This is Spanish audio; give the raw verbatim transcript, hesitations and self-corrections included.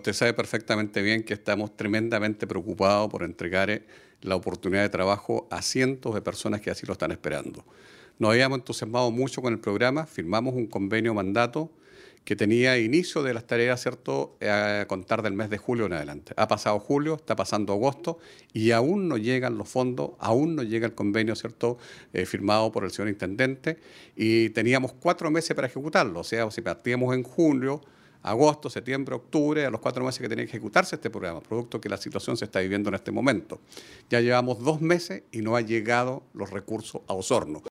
usted sabe perfectamente bien que estamos tremendamente preocupados por entregar eh, la oportunidad de trabajo a cientos de personas que así lo están esperando. Nos habíamos entusiasmado mucho con el programa, firmamos un convenio mandato que tenía inicio de las tareas, ¿cierto?, a contar del mes de julio en adelante. Ha pasado julio, está pasando agosto y aún no llegan los fondos, aún no llega el convenio, ¿cierto?, eh, firmado por el señor intendente, y teníamos cuatro meses para ejecutarlo. O sea, si partíamos en julio, agosto, septiembre, octubre, a los cuatro meses que tenía que ejecutarse este programa, producto que la situación se está viviendo en este momento. Ya llevamos dos meses y no han llegado los recursos a Osorno.